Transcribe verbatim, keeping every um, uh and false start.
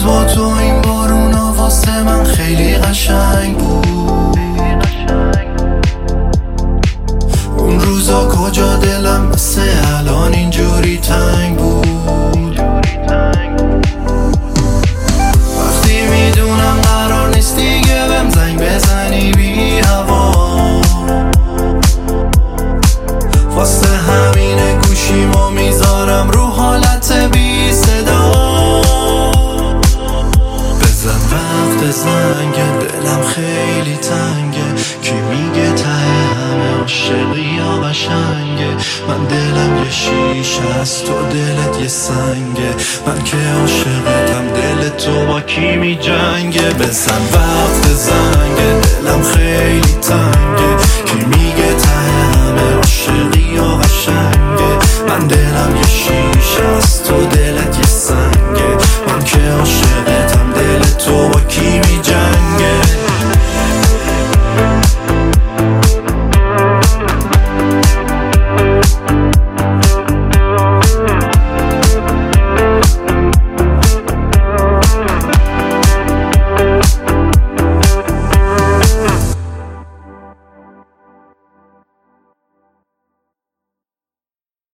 روز با تو این بارونا واسه من خیلی قشنگ بود. اون روزا کجا دلم مثل الان اینجوری تنگ بود. وقتی میدونم قرار نیست دیگه بهم زنگ بزنی بی هوا، واسه همینه گوشیمو میذارم رو حالت بی صدا. بزن وقت زنگه، دلم خیلی تنگه، کی میگه ته همه عاشقی یا قشنگه؟ من دلم یه شیشه است تو دلت یه سنگه، من که عاشقتم دل تو با کی می جنگه؟ بزن وقت زنگه، دلم خیلی تنگه، کی میگه ته همه عاشقی یا قشنگه؟ من دلم